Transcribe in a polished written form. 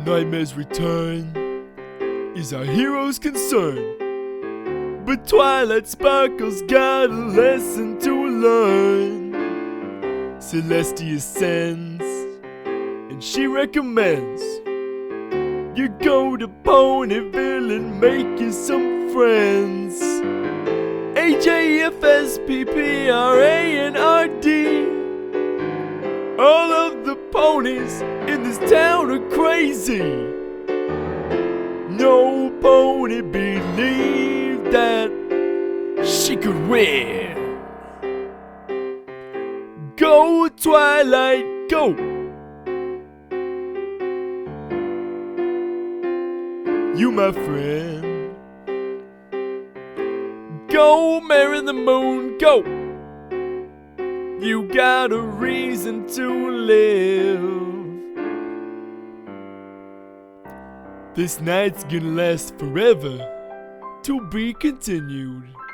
Nightmare's return is our hero's concern, but Twilight Sparkle's got a lesson to learn. Celestia sends, and she recommends you go to Ponyville and make you some friends. AJFSPPRA and RD. All of the ponies in this town are crazy. No pony believed that she could win. Go Twilight, go! You my friend. Go Mary the Moon, go! You got a reason to live. This night's gonna last forever, to be continued.